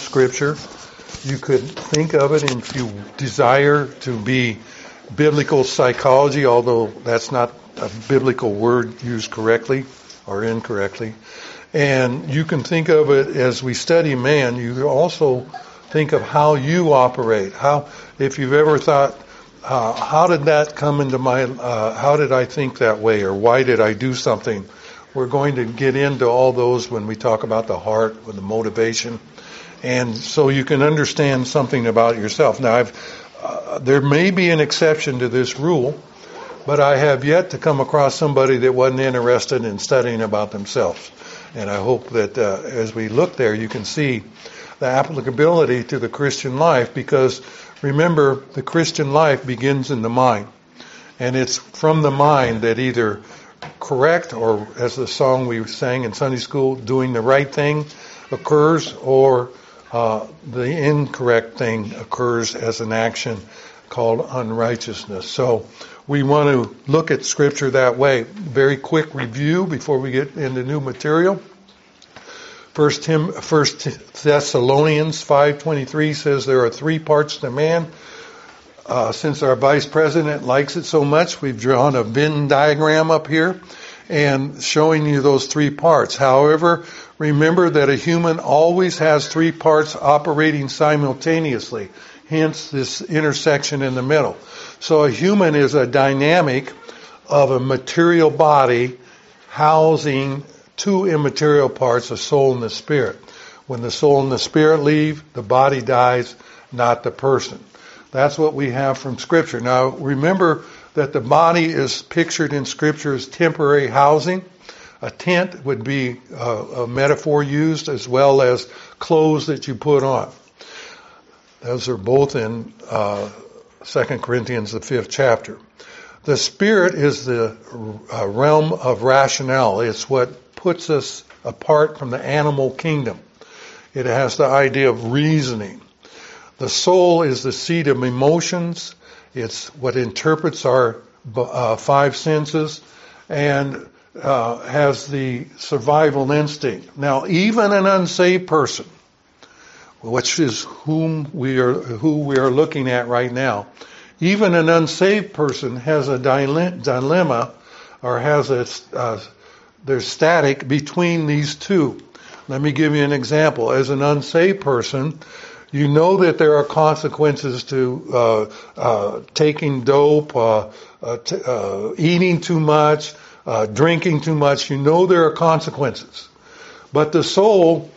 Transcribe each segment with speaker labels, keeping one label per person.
Speaker 1: Scripture. You could think of it if you desire to be biblical psychology, although that's not a biblical word used correctly or incorrectly. And you can think of it as we study man, you can also think of how you operate. How, if you've ever thought, how did that come into my, how did I think that way, or why did I do something? We're going to get into all those when we talk about the heart, with the motivation. And so you can understand something about yourself. Now, there may be an exception to this rule, but I have yet to come across somebody that wasn't interested in studying about themselves. And I hope that as we look there, you can see the applicability to the Christian life, because remember, the Christian life begins in the mind. And it's from the mind that either correct, or as the song we sang in Sunday school, doing the right thing occurs, or the incorrect thing occurs as an action called unrighteousness. So we want to look at Scripture that way. Very quick review before we get into new material. First Thessalonians 5:23 says there are three parts to man. Since our vice president likes it so much, we've drawn a Venn diagram up here and showing you those three parts. However, remember that a human always has three parts operating simultaneously, hence this intersection in the middle. So a human is a dynamic of a material body housing two immaterial parts, the soul and the spirit. When the soul and the spirit leave, the body dies, not the person. That's what we have from Scripture. Now, remember that the body is pictured in Scripture as temporary housing. A tent would be a metaphor used, as well as clothes that you put on. Those are both in 2 Corinthians, the 5th chapter. The spirit is the realm of rationale. It's what puts us apart from the animal kingdom. It has the idea of reasoning. The soul is the seat of emotions. It's what interprets our five senses and has the survival instinct. Now, even an unsaved person, which is who we are looking at right now, even an unsaved person has a dilemma, or has there's static between these two. Let me give you an example. As an unsaved person, you know that there are consequences to taking dope, eating too much, drinking too much. You know there are consequences. But the soul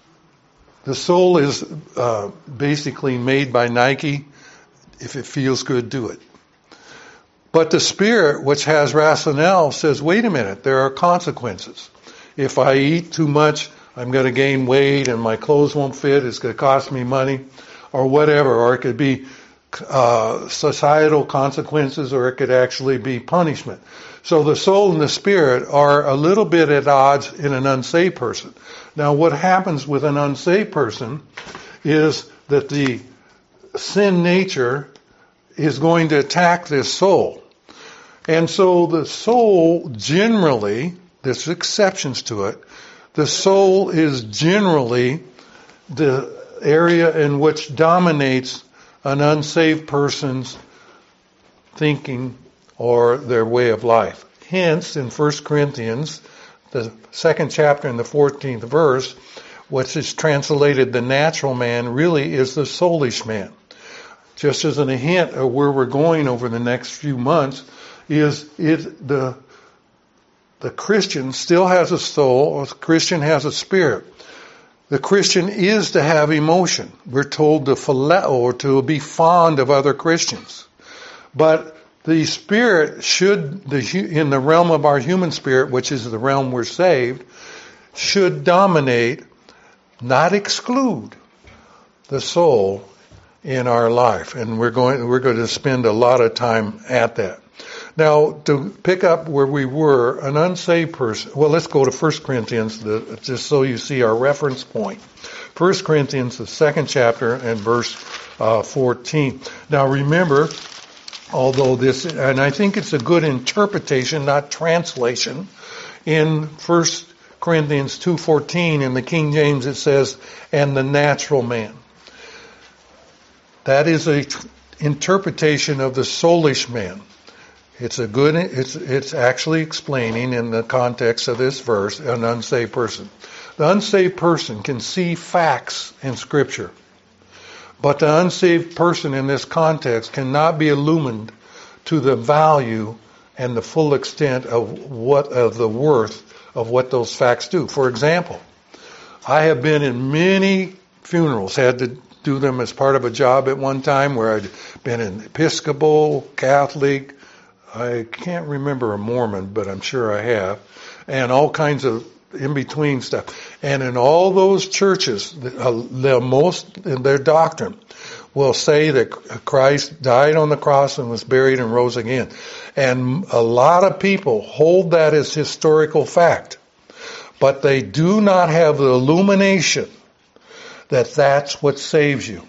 Speaker 1: is basically made by Nike. If it feels good, do it. But the spirit, which has rationale, says, wait a minute, there are consequences. If I eat too much, I'm going to gain weight and my clothes won't fit. It's going to cost me money, or whatever. Or it could be societal consequences, or it could actually be punishment. So the soul and the spirit are a little bit at odds in an unsaved person. Now, what happens with an unsaved person is that the sin nature is going to attack this soul. And so the soul generally, there's exceptions to it, the soul is generally the area in which dominates an unsaved person's thinking or their way of life. Hence, in 1 Corinthians, the 2nd chapter and the 14th verse, which is translated the natural man, really is the soulish man. Just as a hint of where we're going over the next few months, is the Christian still has a soul, or the Christian has a spirit. The Christian is to have emotion. We're told to phileo, or to be fond of other Christians. But the spirit should, in the realm of our human spirit, which is the realm we're saved, should dominate, not exclude, the soul in our life. And we're going to spend a lot of time at that. Now, to pick up where we were, an unsaved person, well, let's go to 1 Corinthians, just so you see our reference point. 1 Corinthians, the 2nd chapter, and verse 14. Now, remember, although this, and I think it's a good interpretation, not translation, in 1 Corinthians 2:14 in the King James it says, and the natural man. That is a interpretation of the soulish man. It's actually explaining in the context of this verse an unsaved person. The unsaved person can see facts in Scripture, but the unsaved person in this context cannot be illumined to the value and the full extent of the worth of what those facts do. For example, I have been in many funerals, had to do them as part of a job at one time where I'd been an Episcopal, Catholic, I can't remember a Mormon, but I'm sure I have, and all kinds of in-between stuff. And in all those churches, their doctrine will say that Christ died on the cross and was buried and rose again. And a lot of people hold that as historical fact, but they do not have the illumination that that's what saves you.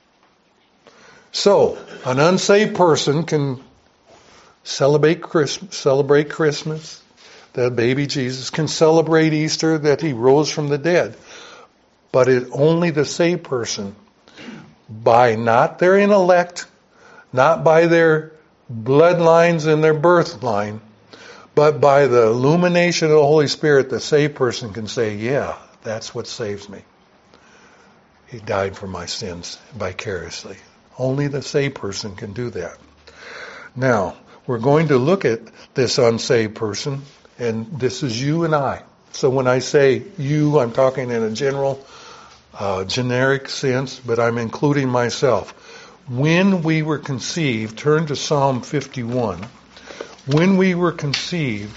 Speaker 1: So, an unsaved person can celebrate Christmas, that baby Jesus, can celebrate Easter, that he rose from the dead. But only the saved person, by not their intellect, not by their bloodlines and their birth line, but by the illumination of the Holy Spirit, the saved person can say, yeah, that's what saves me. He died for my sins vicariously. Only the saved person can do that. Now, we're going to look at this unsaved person, and this is you and I. So when I say you, I'm talking in a general, generic sense, but I'm including myself. When we were conceived, turn to Psalm 51. When we were conceived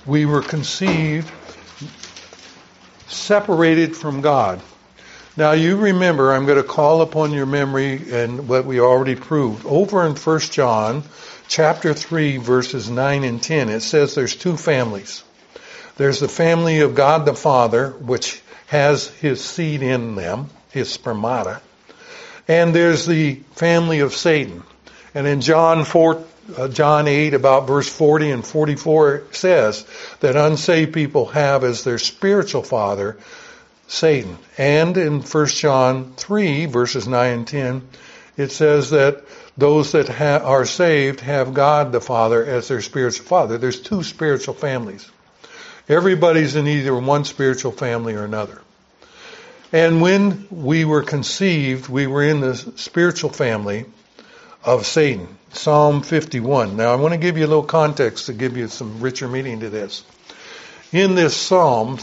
Speaker 1: separated from God. Now you remember, I'm going to call upon your memory and what we already proved. Over in 1 John chapter 3 verses 9 and 10, it says there's two families. There's the family of God the Father, which has his seed in them, his spermata. And there's the family of Satan. And in John 8, about verse 40 and 44, it says that unsaved people have as their spiritual father Satan. And in 1 John 3, verses 9 and 10, it says that those that are saved have God the Father as their spiritual father. There's two spiritual families. Everybody's in either one spiritual family or another. And when we were conceived, we were in the spiritual family of Satan. Psalm 51. Now I want to give you a little context to give you some richer meaning to this. In this psalm,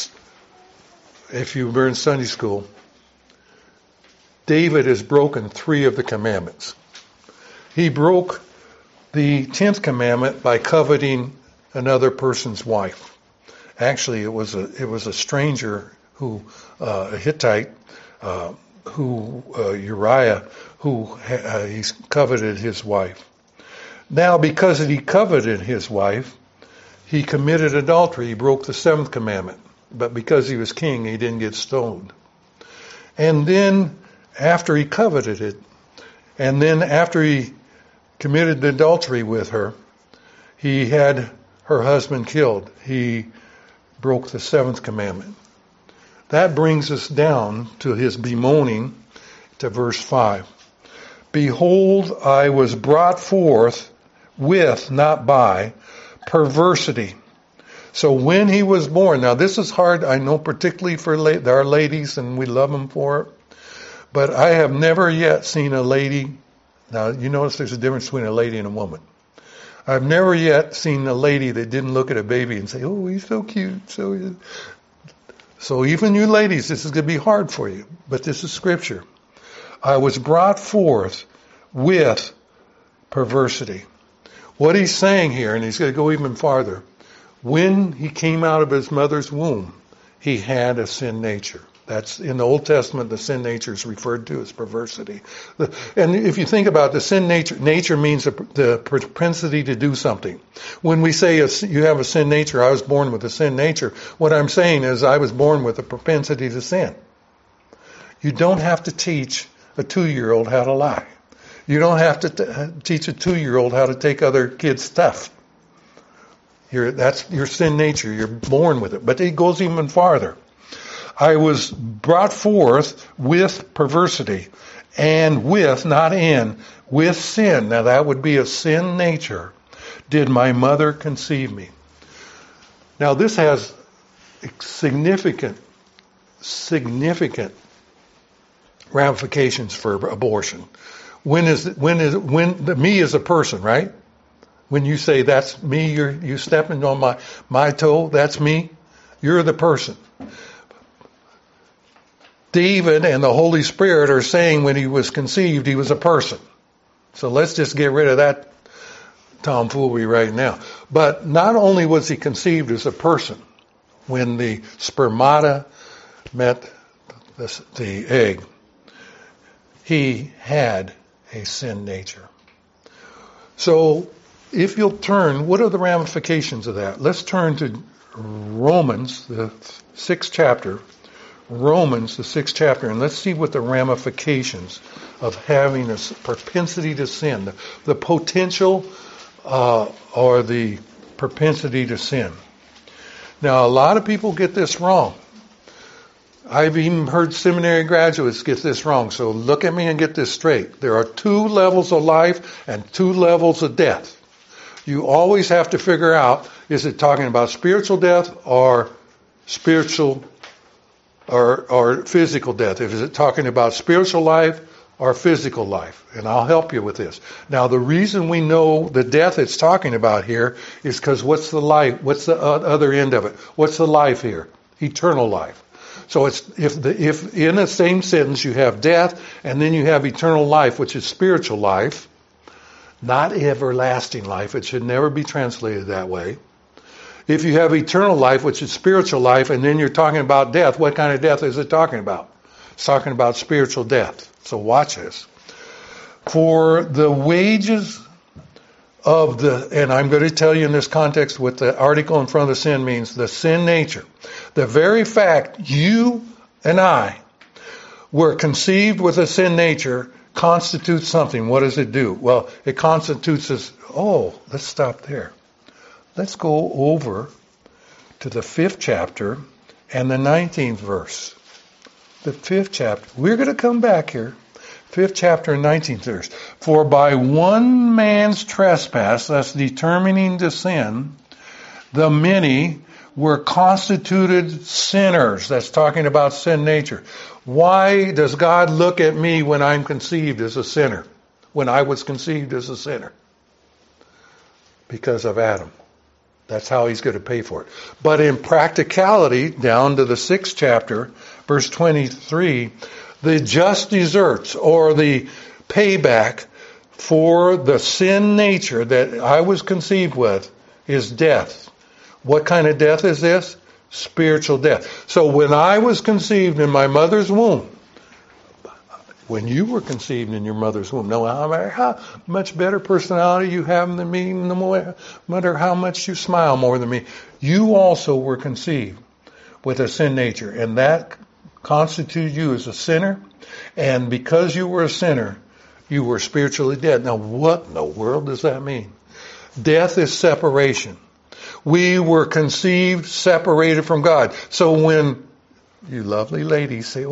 Speaker 1: if you were in Sunday school, David has broken 3 of the commandments. He broke the 10th commandment by coveting another person's wife. Actually, it was a stranger who, a Hittite, Uriah, who he coveted his wife. Now, because he coveted his wife, he committed adultery. He broke the 7th commandment. But because he was king, he didn't get stoned. And then, after he coveted it, and then after he committed adultery with her, he had her husband killed. He broke the 7th commandment. That brings us down to his bemoaning, to verse 5. Behold, I was brought forth with, not by, perversity. So when he was born, now this is hard, I know, particularly for our ladies, and we love them for it, but I have never yet seen a lady, now you notice there's a difference between a lady and a woman. I've never yet seen a lady that didn't look at a baby and say, oh, he's so cute. So even you ladies, this is going to be hard for you, but this is Scripture. I was brought forth with perversity. What he's saying here, and he's going to go even farther, when he came out of his mother's womb, he had a sin nature. That's in the Old Testament, the sin nature is referred to as perversity. And if you think about the sin nature means the propensity to do something. When we say you have a sin nature, I was born with a sin nature, what I'm saying is I was born with a propensity to sin. You don't have to teach a 2-year-old how to lie. You don't have to teach a 2-year-old how to take other kids' stuff. That's your sin nature. You're born with it. But it goes even farther. I was brought forth with perversity, and with, not in, with sin. Now that would be a sin nature. Did my mother conceive me? Now this has significant ramifications for abortion. When the me is a person, right? When you say that's me, you stepping on my toe, that's me. You're the person. David and the Holy Spirit are saying when he was conceived, he was a person. So let's just get rid of that tomfoolery right now. But not only was he conceived as a person, when the spermata met the egg, he had a sin nature. So if you'll turn, what are the ramifications of that? Let's turn to Romans, the 6th chapter. Romans, the 6th chapter, and let's see what the ramifications of having a propensity to sin, the potential or the propensity to sin. Now, a lot of people get this wrong. I've even heard seminary graduates get this wrong, so look at me and get this straight. There are 2 levels of life and 2 levels of death. You always have to figure out, is it talking about spiritual death or spiritual or physical death? Is it talking about spiritual life or physical life? And I'll help you with this. Now, the reason we know the death it's talking about here is because what's the life? What's the other end of it? What's the life here? Eternal life. So it's if in the same sentence you have death and then you have eternal life, which is spiritual life, not everlasting life. It should never be translated that way. If you have eternal life, which is spiritual life, and then you're talking about death, what kind of death is it talking about? It's talking about spiritual death. So watch this. For the wages of and I'm going to tell you in this context what the article in front of the sin means, the sin nature. The very fact you and I were conceived with a sin nature constitutes something. What does it do? Well, it constitutes us, let's stop there. Let's go over to the 5th chapter and the 19th verse. The 5th chapter. We're going to come back here. 5th chapter and 19th verse. For by one man's trespass, that's determining the sin, the many were constituted sinners. That's talking about sin nature. Why does God look at me when I'm conceived as a sinner? When I was conceived as a sinner? Because of Adam. That's how he's going to pay for it. But in practicality, down to the 6th chapter, verse 23, the just deserts, or the payback for the sin nature that I was conceived with, is death. What kind of death is this? Spiritual death. So when I was conceived in my mother's womb, when you were conceived in your mother's womb, no matter how much better personality you have than me, no matter how much you smile more than me, you also were conceived with a sin nature. And that constituted you as a sinner. And because you were a sinner, you were spiritually dead. Now what in the world does that mean? Death is separation. We were conceived separated from God. So when you lovely ladies say,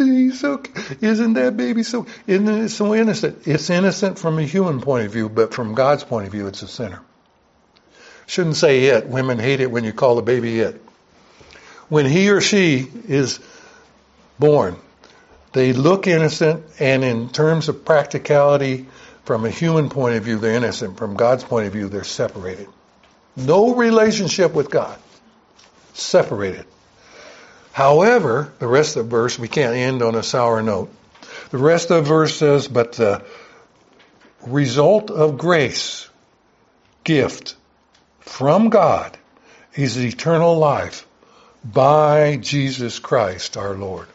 Speaker 1: isn't that baby so innocent? It's innocent from a human point of view, but from God's point of view, it's a sinner. Shouldn't say it. Women hate it when you call a baby it. When he or she is born, they look innocent, and in terms of practicality, from a human point of view, they're innocent. From God's point of view, they're separated. No relationship with God. Separated. However, the rest of the verse, we can't end on a sour note. The rest of the verse says, but the result of grace, gift from God, is eternal life by Jesus Christ our Lord.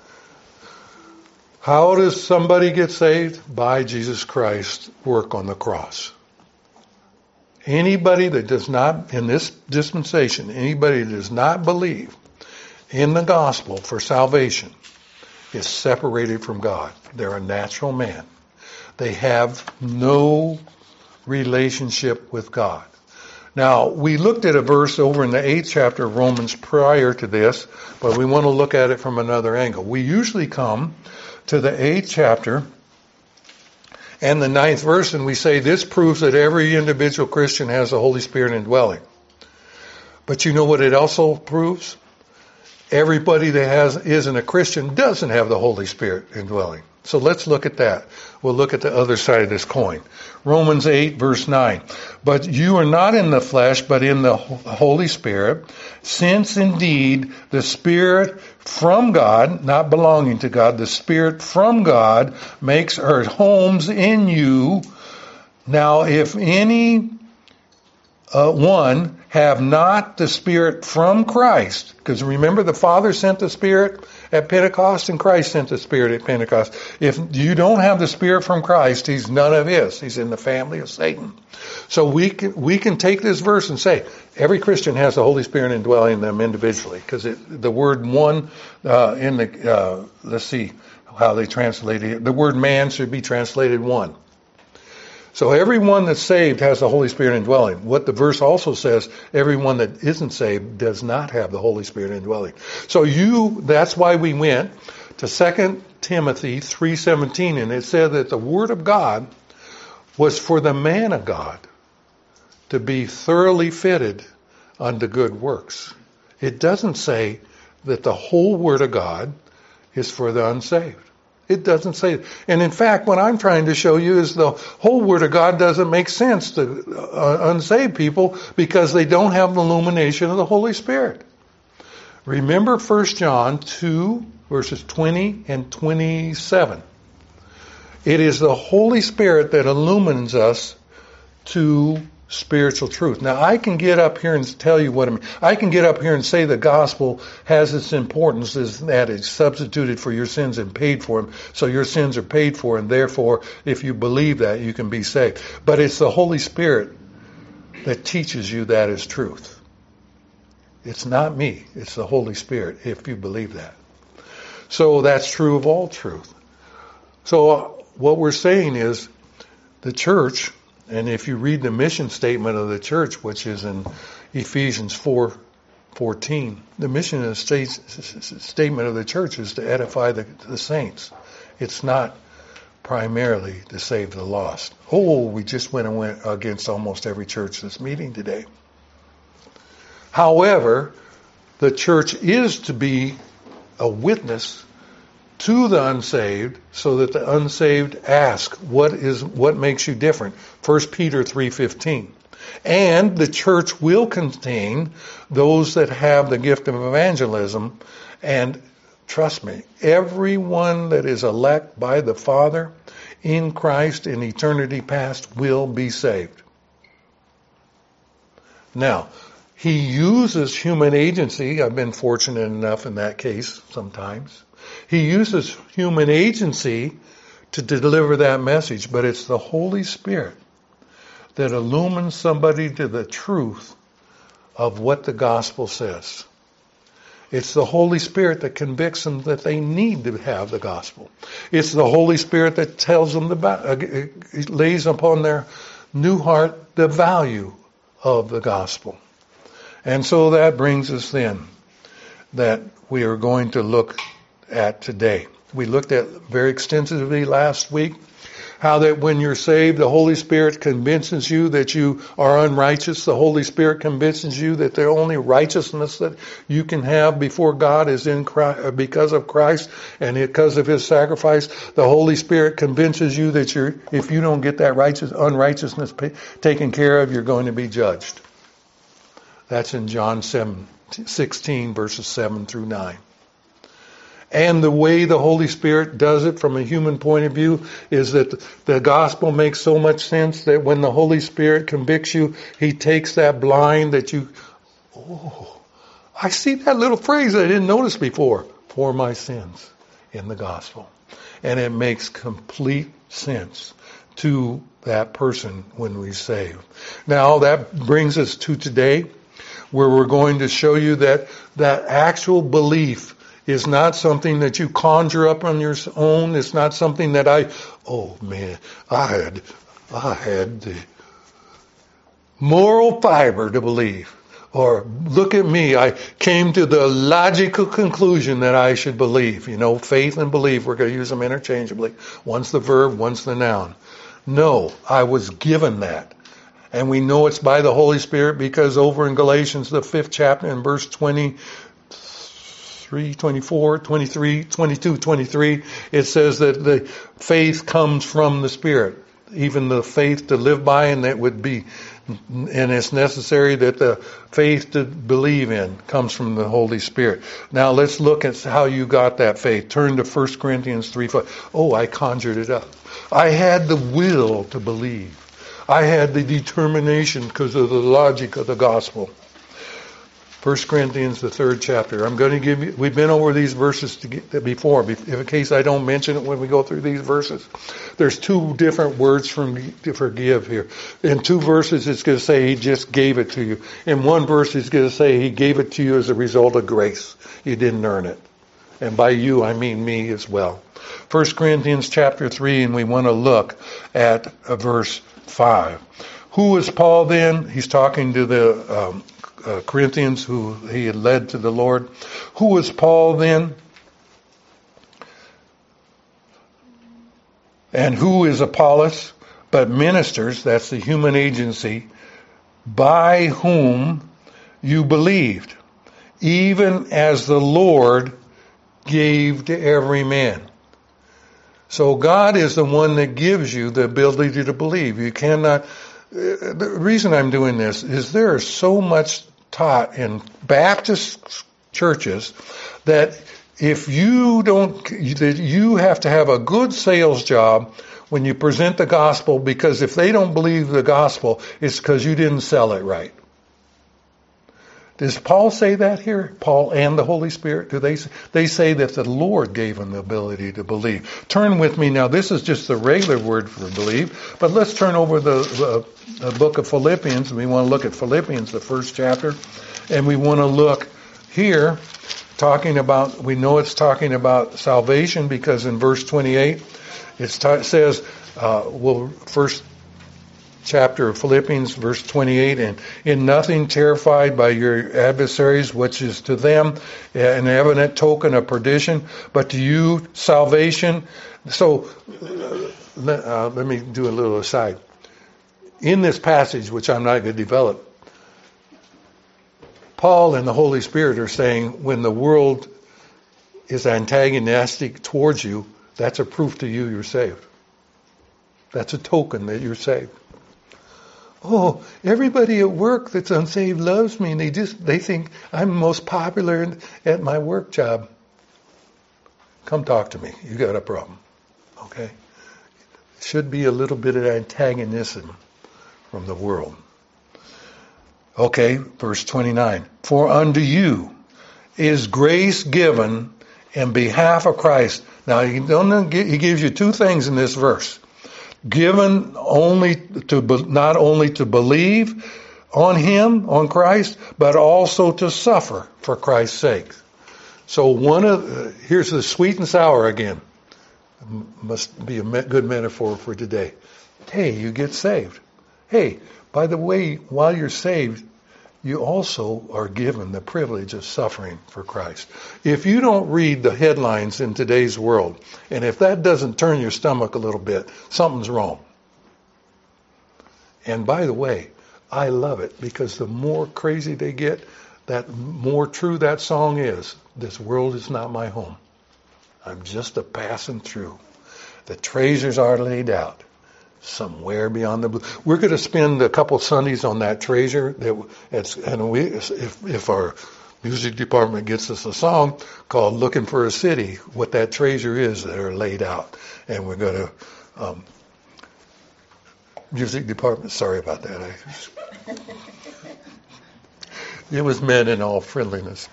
Speaker 1: How does somebody get saved? By Jesus Christ's work on the cross. Anybody that does not, in this dispensation, anybody that does not believe in the gospel for salvation is separated from God. They're a natural man. They have no relationship with God. Now, we looked at a verse over in the 8th chapter of Romans prior to this, but we want to look at it from another angle. We usually come to the 8th chapter and the 9th verse, and we say this proves that every individual Christian has the Holy Spirit indwelling. But you know what it also proves? Everybody that isn't a Christian doesn't have the Holy Spirit indwelling. So let's look at that. We'll look at the other side of this coin. Romans 8, verse 9. But you are not in the flesh, but in the Holy Spirit, since indeed the Spirit from God, not belonging to God, the Spirit from God makes her homes in you. Now, if any one have not the Spirit from Christ, because remember the Father sent the Spirit at Pentecost and Christ sent the Spirit at Pentecost. If you don't have the Spirit from Christ, he's none of his. He's in the family of Satan. So we can take this verse and say every Christian has the Holy Spirit indwelling them individually, because the word one let's see how they translated it. The word man should be translated one. So everyone that's saved has the Holy Spirit indwelling. What the verse also says, everyone that isn't saved does not have the Holy Spirit indwelling. So that's why we went to 2 Timothy 3:17, and it said that the Word of God was for the man of God to be thoroughly fitted unto good works. It doesn't say that the whole Word of God is for the unsaved. It doesn't say that. And in fact, what I'm trying to show you is the whole Word of God doesn't make sense to unsaved people because they don't have the illumination of the Holy Spirit. Remember 1 John 2, verses 20 and 27. It is the Holy Spirit that illumines us to spiritual truth. Now, I can get up here and tell you what I mean. I can get up here and say the gospel has its importance is that it's substituted for your sins and paid for them. So your sins are paid for, and therefore, if you believe that, you can be saved. But it's the Holy Spirit that teaches you that is truth. It's not me. It's the Holy Spirit, if you believe that. So that's true of all truth. So what we're saying is the church, and if you read the mission statement of the church, which is in Ephesians 4:14, the mission statement of the church is to edify the saints. It's not primarily to save the lost. We just went against almost every church that's meeting today. However, the church is to be a witness to the unsaved, so that the unsaved ask, what makes you different? 1 Peter 3:15. And the church will contain those that have the gift of evangelism. And trust me, everyone that is elect by the Father in Christ in eternity past will be saved. Now, he uses human agency. I've been fortunate enough in that case sometimes. He uses human agency to deliver that message, but it's the Holy Spirit that illumines somebody to the truth of what the gospel says. It's the Holy Spirit that convicts them that they need to have the gospel. It's the Holy Spirit that tells them lays upon their new heart the value of the gospel. And so that brings us then that we are going to look at today. We looked at very extensively last week how that when you're saved, the Holy Spirit convinces you that you are unrighteous. The Holy Spirit convinces you that the only righteousness that you can have before God is in Christ, because of Christ and because of His sacrifice. The Holy Spirit convinces you that if you don't get that unrighteousness taken care of, you're going to be judged. That's in John 16, verses 7 through 9. And the way the Holy Spirit does it from a human point of view is that the gospel makes so much sense that when the Holy Spirit convicts you, He takes that blind that I see that little phrase I didn't notice before, for my sins in the gospel. And it makes complete sense to that person when we save. Now that brings us to today, where we're going to show you that actual belief is not something that you conjure up on your own. It's not something that I had the moral fiber to believe. Or look at me, I came to the logical conclusion that I should believe. Faith and belief, we're going to use them interchangeably. One's the verb, one's the noun. No, I was given that. And we know it's by the Holy Spirit because over in Galatians, the 5th chapter, in verse 23, 24, 23, 22, 23, it says that the faith comes from the Spirit. Even the faith to live by, and it's necessary that the faith to believe in comes from the Holy Spirit. Now let's look at how you got that faith. Turn to 1 Corinthians 3:5. Oh, I conjured it up. I had the will to believe. I had the determination because of the logic of the gospel. 1 Corinthians, the 3rd chapter. I'm going to give you, we've been over these verses before, in case I don't mention it when we go through these verses. There's 2 different words for give here. In 2 verses, it's going to say He just gave it to you. In 1 verse, it's going to say He gave it to you as a result of grace. You didn't earn it. And by you, I mean me as well. 1 Corinthians chapter 3, and we want to look at verse 5. Who is Paul then? He's talking to the Corinthians who he had led to the Lord. Who was Paul then? And who is Apollos? But ministers, that's the human agency, by whom you believed, even as the Lord gave to every man. So God is the one that gives you the ability to believe. You cannot. The reason I'm doing this is there is so much taught in Baptist churches that if you don't, that you have to have a good sales job when you present the gospel, because if they don't believe the gospel, it's because you didn't sell it right. Does Paul say that here? Paul and the Holy Spirit? Do they say that the Lord gave him the ability to believe? Turn with me now. This is just the regular word for believe, but let's turn over the book of Philippians. We want to look at Philippians, the 1st chapter, and we want to look here, we know it's talking about salvation because in verse 28 it says, first chapter of Philippians, verse 28, and in nothing terrified by your adversaries, which is to them an evident token of perdition, but to you salvation. So let me do a little aside. In this passage, which I'm not going to develop, Paul and the Holy Spirit are saying when the world is antagonistic towards you, that's a proof to you you're saved. That's a token that you're saved. Oh, everybody at work that's unsaved loves me, and they think I'm the most popular at my work job. Come talk to me. You got a problem. Okay? Should be a little bit of antagonism from the world. Okay, verse 29. For unto you is grace given in behalf of Christ. Now, he gives you 2 things in this verse. Given not only to believe on Him, on Christ, but also to suffer for Christ's sake. So here's the sweet and sour again. Must be a good metaphor for today. Hey, you get saved. Hey, by the way, while you're saved, you also are given the privilege of suffering for Christ. If you don't read the headlines in today's world, and if that doesn't turn your stomach a little bit, something's wrong. And by the way, I love it because the more crazy they get, that more true that song is. This world is not my home. I'm just a passing through. The treasures are laid out somewhere beyond the blue. We're going to spend a couple Sundays on that treasure. If our music department gets us a song called "Looking for a City," what that treasure is that are laid out, and we're going to music department. Sorry about that. It was meant in all friendliness.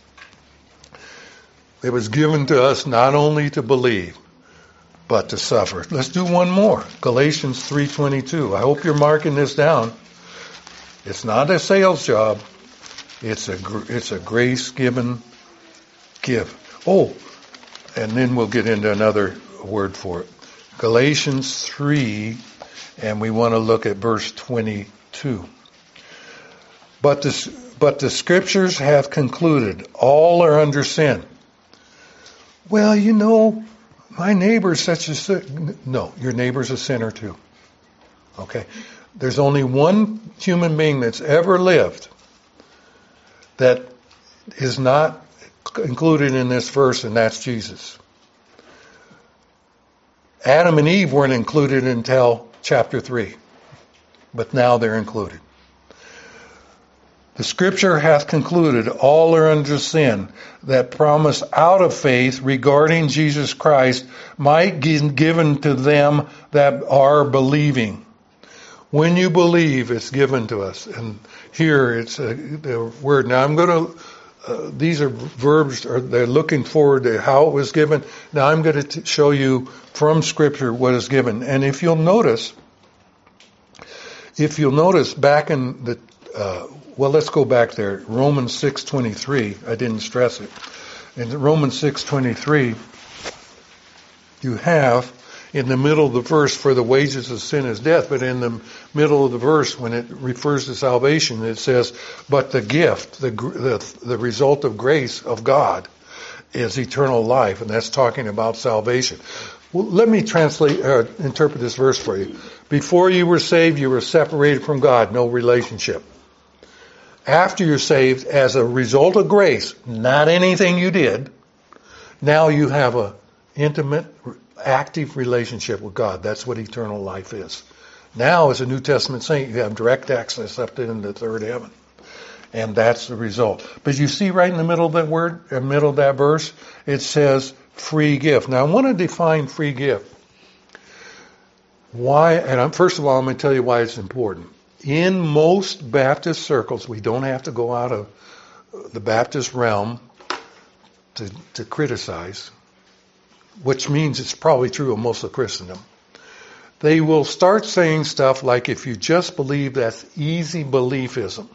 Speaker 1: It was given to us not only to believe, but to suffer. Let's do one more. Galatians 3:22. I hope you're marking this down. It's not a sales job. It's a grace-given gift. Oh, and then we'll get into another word for it. Galatians 3, and we want to look at verse 22. But the Scriptures have concluded all are under sin. Well, my neighbor's such a sin. No, your neighbor's a sinner too. Okay? There's only one human being that's ever lived that is not included in this verse, and that's Jesus. Adam and Eve weren't included until chapter 3, but now they're included. The Scripture hath concluded all are under sin, that promise out of faith regarding Jesus Christ might be given to them that are believing. When you believe, it's given to us. And here it's the word. Now I'm going to, these are verbs, they're looking forward to how it was given. Now I'm going to show you from Scripture what is given. And if you'll notice back in the, let's go back there. Romans 6:23. I didn't stress it. In Romans 6:23, you have in the middle of the verse, for the wages of sin is death. But in the middle of the verse, when it refers to salvation, it says, but the gift, the result of grace of God is eternal life. And that's talking about salvation. Well, let me interpret this verse for you. Before you were saved, you were separated from God, no relationship. After you're saved, as a result of grace, not anything you did, now you have an intimate, active relationship with God. That's what eternal life is. Now, as a New Testament saint, you have direct access up into the third heaven. And that's the result. But you see right in the middle of that word, in the middle of that verse, it says free gift. Now, I want to define free gift. Why? And first of all, I'm going to tell you why it's important. In most Baptist circles, we don't have to go out of the Baptist realm to criticize, which means it's probably true of most of Christendom. They will start saying stuff like, if you just believe, that's easy beliefism.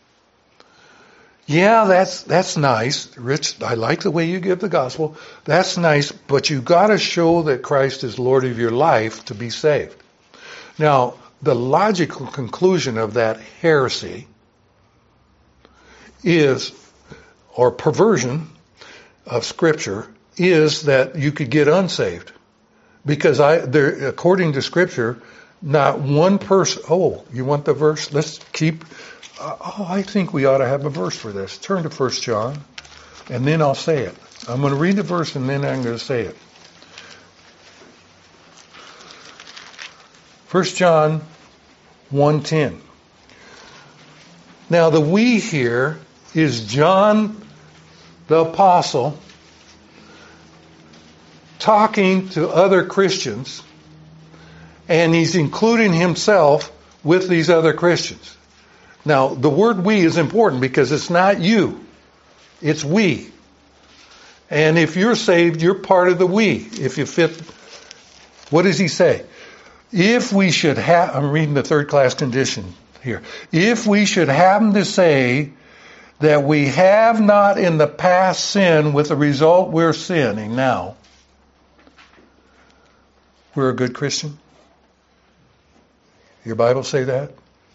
Speaker 1: Yeah, that's nice. Rich, I like the way you give the gospel. That's nice, but you got to show that Christ is Lord of your life to be saved. Now, the logical conclusion of that heresy is, or perversion of Scripture, is that you could get unsaved. Because according to Scripture, not one person... Oh, you want the verse? Let's keep... I think we ought to have a verse for this. Turn to 1 John, and then I'll say it. I'm going to read the verse, and then I'm going to say it. 1 John 1:10. Now, the we here is John the Apostle talking to other Christians, and he's including himself with these other Christians. Now, the word we is important because it's not you. It's we. And if you're saved, you're part of the we. If you fit, what does he say? If we should have, I'm reading the third class condition here. If we should happen to say that we have not in the past sinned with the result we're sinning now, we're a good Christian? Your Bible say that?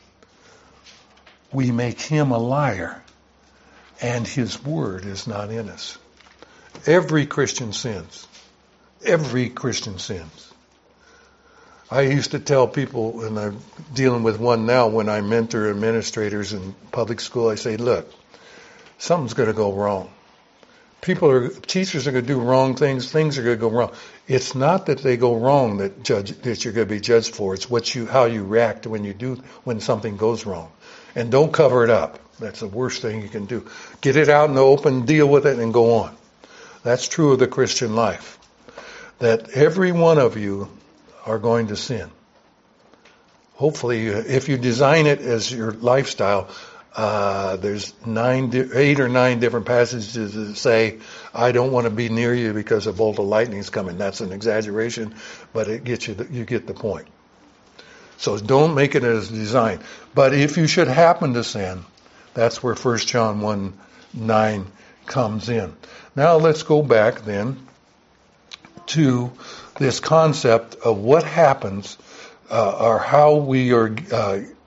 Speaker 1: We make him a liar, and his word is not in us. Every Christian sins. Every Christian sins. I used to tell people, and I'm dealing with one now when I mentor administrators in public school, I say, look, something's going to go wrong. Teachers are going to do wrong things are going to go wrong. It's not that they go wrong that you're going to be judged for. It's how you react when something goes wrong. And don't cover it up. That's the worst thing you can do. Get it out in the open, deal with it, and go on. That's true of the Christian life. That every one of you are going to sin. Hopefully, if you design it as your lifestyle, there's 8 or 9 different passages that say, I don't want to be near you because a bolt of lightning is coming. That's an exaggeration, but it gets you get the point. So don't make it as design. But if you should happen to sin, that's where 1 John 1:9 comes in. Now let's go back then to this concept of what happens or how we are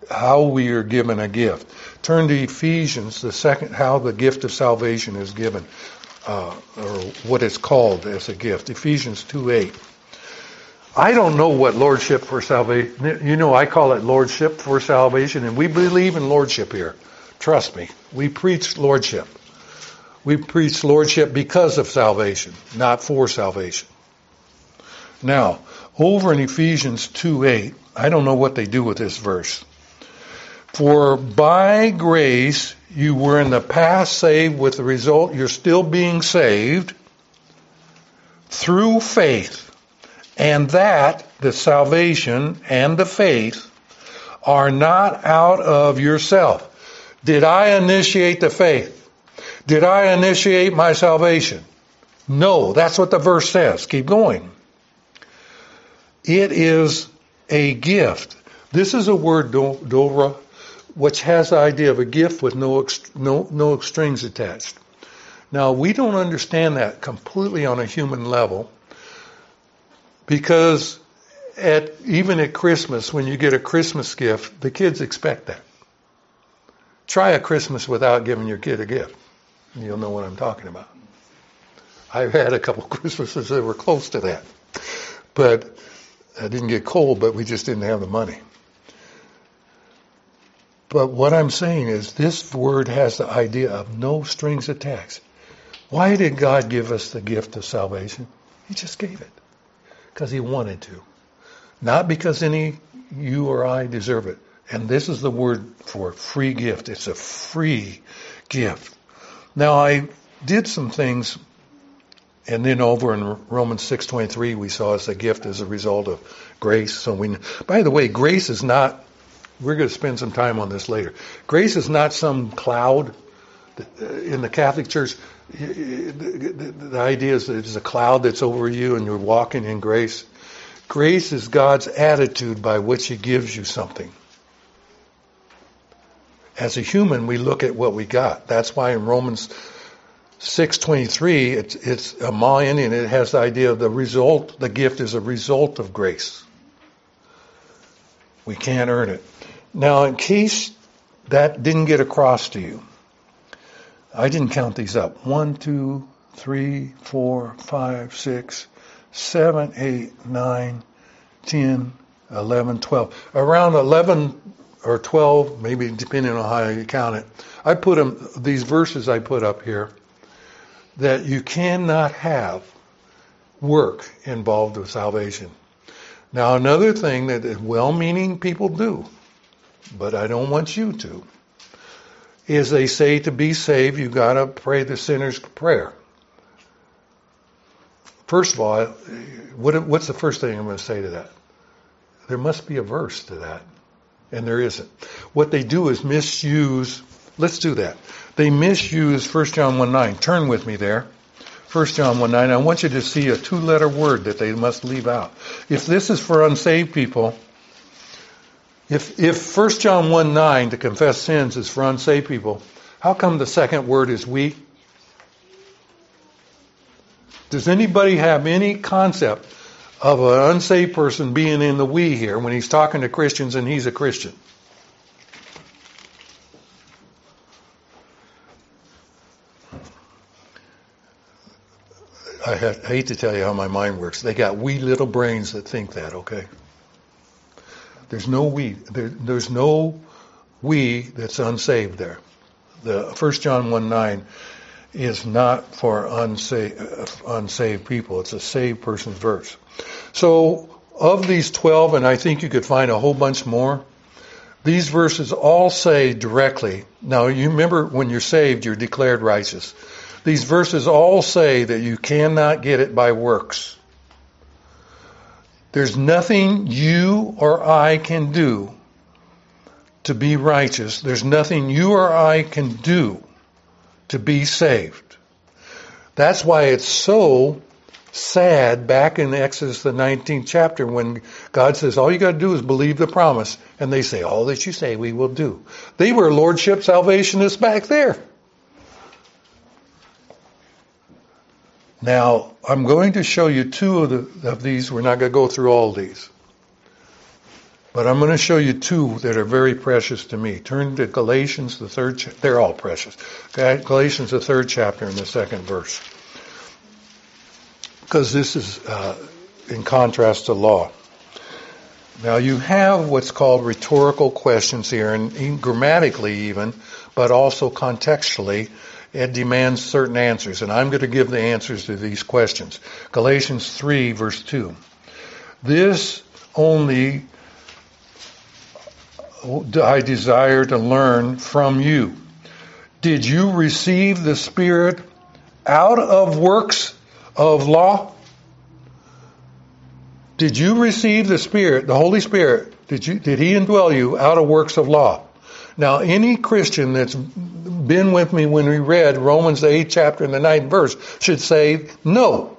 Speaker 1: how we are given a gift. Turn to Ephesians, the second, how the gift of salvation is given, or what it's called as a gift. Ephesians 2:8. I don't know what lordship for salvation. You know, I call it lordship for salvation, and we believe in lordship here. Trust me, we preach lordship. We preach lordship because of salvation, not for salvation. Now, over in Ephesians 2:8, I don't know what they do with this verse. For by grace you were in the past saved, with the result you're still being saved through faith. And that, the salvation and the faith, are not out of yourself. Did I initiate the faith? Did I initiate my salvation? No, that's what the verse says. Keep going. It is a gift. This is a word, Dora, which has the idea of a gift with no strings attached. Now, we don't understand that completely on a human level, because even at Christmas, when you get a Christmas gift, the kids expect that. Try a Christmas without giving your kid a gift. You'll know what I'm talking about. I've had a couple Christmases that were close to that. But I didn't get cold, but we just didn't have the money. But what I'm saying is this word has the idea of no strings attached. Why did God give us the gift of salvation? He just gave it. Because he wanted to. Not because any you or I deserve it. And this is the word for free gift. It's a free gift. Now, I did some things, and then over in Romans 6:23, we saw as a gift as a result of grace. So by the way, grace is not, we're going to spend some time on this later. Grace is not some cloud. In the Catholic Church, the idea is that it's a cloud that's over you and you're walking in grace. Grace is God's attitude by which he gives you something. As a human, we look at what we got. That's why in Romans 6:23, it's a Mayan, and it has the idea of the result. The gift is a result of grace. We can't earn it. Now, in case that didn't get across to you, I didn't count these up. 1, 2, 3, 4, 5, 6, 7, 8, 9, 10, 11, 12. Around 11 or 12, maybe depending on how you count it. I put them, these verses I put up here, that you cannot have work involved with salvation. Now, another thing that well-meaning people do, but I don't want you to, is they say to be saved, you got to pray the sinner's prayer. First of all, what's the first thing I'm going to say to that? There must be a verse to that, and there isn't. What they do is misuse, let's do that. They misuse 1 John 1:9. Turn with me there. 1 John 1:9. I want you to see a 2-letter word that they must leave out. If this is for unsaved people, if 1 John 1:9 to confess sins is for unsaved people, how come the second word is we? Does anybody have any concept of an unsaved person being in the we here when he's talking to Christians and he's a Christian? I hate to tell you how my mind works. They got wee little brains that think that, okay? There's no we. There's no we that's unsaved there. The 1 John 1:9 is not for unsaved people. It's a saved person's verse. So of these 12, and I think you could find a whole bunch more, these verses all say directly. Now, you remember when you're saved, you're declared righteous. These verses all say that you cannot get it by works. There's nothing you or I can do to be righteous. There's nothing you or I can do to be saved. That's why it's so sad back in Exodus the 19th chapter when God says, all you got to do is believe the promise. And they say, all that you say we will do. They were lordship salvationists back there. Now, I'm going to show you 2 of these. We're not going to go through all these. But I'm going to show you two that are very precious to me. Turn to Galatians, the third chapter. They're all precious. Galatians, the third chapter, and the second verse. Because this is in contrast to law. Now you have what's called rhetorical questions here, and grammatically even, but also contextually, it demands certain answers. And I'm going to give the answers to these questions. Galatians 3, verse 2. This only I desire to learn from you. Did you receive the Spirit out of works of law? Did you receive the Spirit, the Holy Spirit? Did He indwell you out of works of law? Now, any Christian that's been with me when we read Romans the 8th chapter and the 9th verse should say no.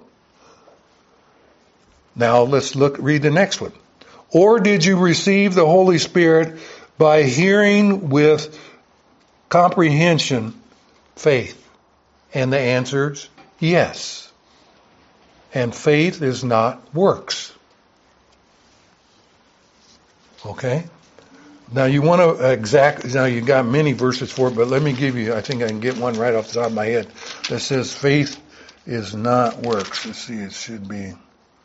Speaker 1: Now let's read the next one. Or did you receive the Holy Spirit by hearing with comprehension, faith? And the answer is yes. And faith is not works. Okay? Now you want to now you got many verses for it, but let me give you, I think I can get one right off the top of my head that says faith is not works. Let's see, it should be,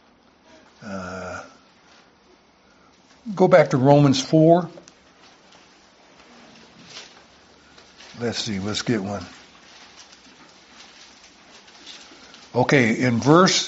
Speaker 1: go back to Romans 4. Let's see, let's get one. Okay, in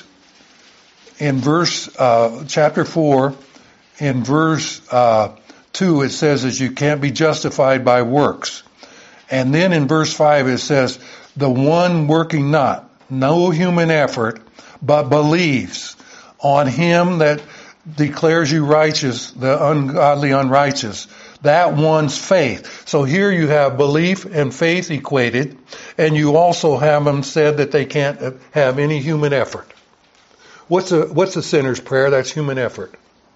Speaker 1: chapter 4, in verse 2, it says that you can't be justified by works. And then in verse 5 it says, the one working not, no human effort, but believes on him that declares you righteous, the ungodly unrighteous. That one's faith. So here you have belief and faith equated, and you also have them said that they can't have any human effort. What's a sinner's prayer? That's human effort.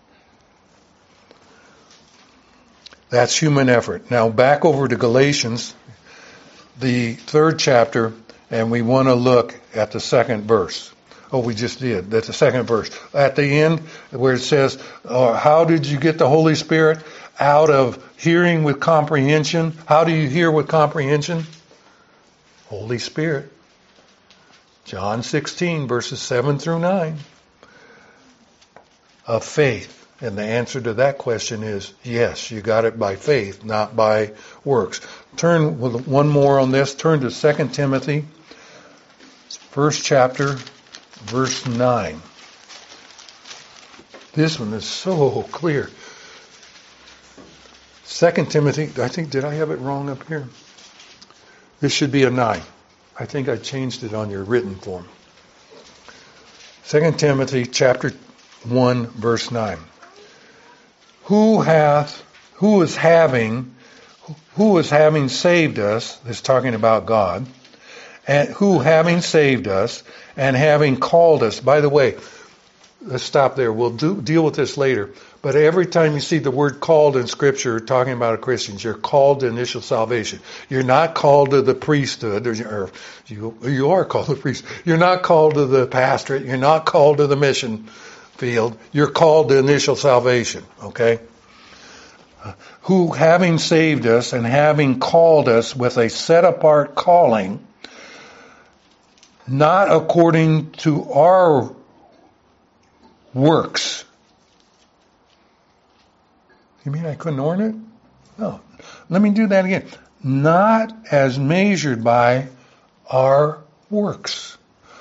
Speaker 1: That's human effort. Now back over to Galatians, the 3rd chapter, and we want to look at the 2nd verse. Oh, we just did. That's the 2nd verse. At the end, where it says, how did you get the Holy Spirit? Out of hearing with comprehension. How do you hear with comprehension? Holy Spirit. John 16, verses 7 through 9. Of faith. And the answer to that question is yes, you got it by faith, not by works. Turn with one more on this. Turn to 2 Timothy, 1st chapter, verse 9. This one is so clear. 2 Timothy, did I have it wrong up here? This should be a 9. I think I changed it on your written form. 2 Timothy chapter 1, verse 9. Who is having saved us, this is talking about God, and who having saved us and having called us, by the way, let's stop there, we'll deal with this later, but every time you see the word called in Scripture talking about a Christian, you're called to initial salvation. You're not called to the priesthood, or you are called to the priesthood. You're not called to the pastorate, you're not called to the mission field, you're called to initial salvation, okay? Who having saved us and having called us with a set-apart calling, not according to our works. You mean I couldn't earn it? No. Let me do that again. Not as measured by our works.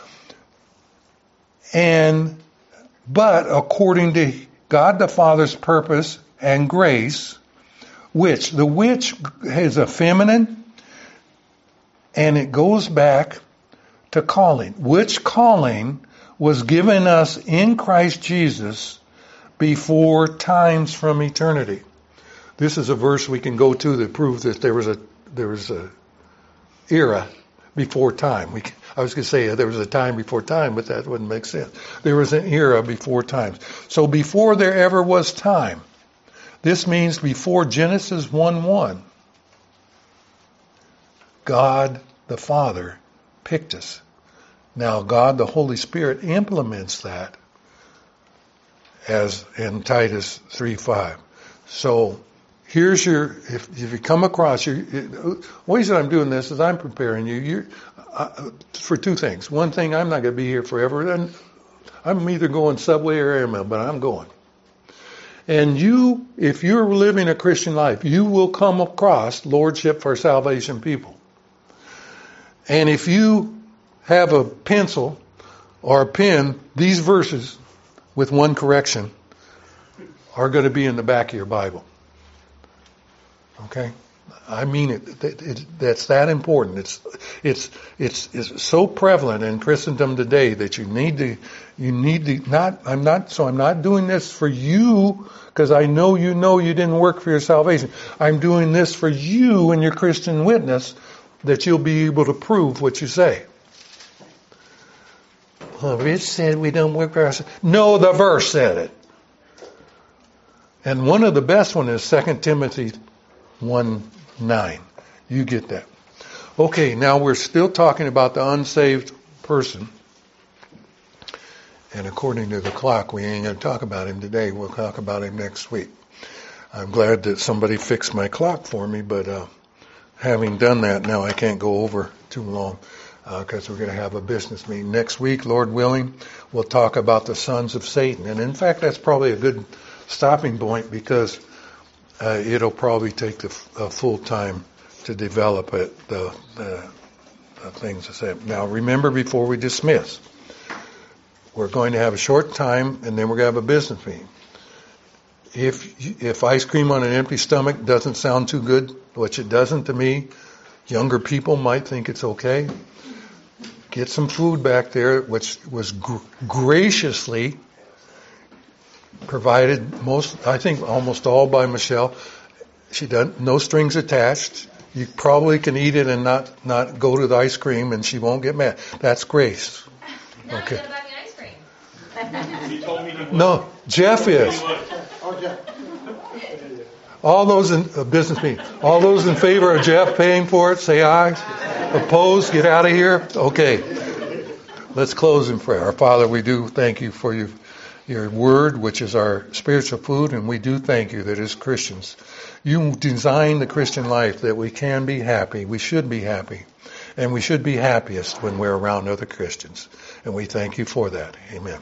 Speaker 1: But according to God the Father's purpose and grace, which is a feminine, and it goes back to calling. Which calling was given us in Christ Jesus before times from eternity. This is a verse we can go to that proves that there was a era before time. I was going to say there was a time before time, but that wouldn't make sense. There was an era before times. So before there ever was time, this means before Genesis 1:1, God the Father picked us. Now God the Holy Spirit implements that as in Titus 3:5. So here's if you come across ways that I'm doing this is I'm preparing you for two things. One thing, I'm not going to be here forever. And I'm either going Subway or Airmail, but I'm going. And if you're living a Christian life, you will come across Lordship for Salvation people. And if you have a pencil or a pen, these verses with one correction are going to be in the back of your Bible. Okay? I mean it. That's that important. It's so prevalent in Christendom today that you need to I'm not doing this for you because I know you didn't work for your salvation. I'm doing this for you and your Christian witness that you'll be able to prove what you say. Well, Rich said we don't work for ourselves. No, the verse said it. And one of the best one is 2 Timothy 1:9. You get that. Okay, now we're still talking about the unsaved person. And according to the clock, we ain't going to talk about him today. We'll talk about him next week. I'm glad that somebody fixed my clock for me, but having done that, now I can't go over too long because we're going to have a business meeting. Next week, Lord willing, we'll talk about the sons of Satan. And in fact, that's probably a good stopping point because it'll probably take a full time to develop it, the things to say. Now, remember, before we dismiss, we're going to have a short time, and then we're going to have a business meeting. If ice cream on an empty stomach doesn't sound too good, which it doesn't to me, younger people might think it's okay. Get some food back there, which was graciously provided almost all by Michelle. She doesn't, no strings attached. You probably can eat it and not go to the ice cream, and she won't get mad. That's grace. Okay.
Speaker 2: He told me he would.
Speaker 1: No, Jeff is. All those in business meeting. All those in favor of Jeff paying for it, say aye. Opposed, get out of here. Okay. Let's close in prayer. Our Father, we do thank you for your word, which is our spiritual food, and we do thank you that as Christians, you designed the Christian life that we can be happy, we should be happy, and we should be happiest when we're around other Christians. And we thank you for that. Amen.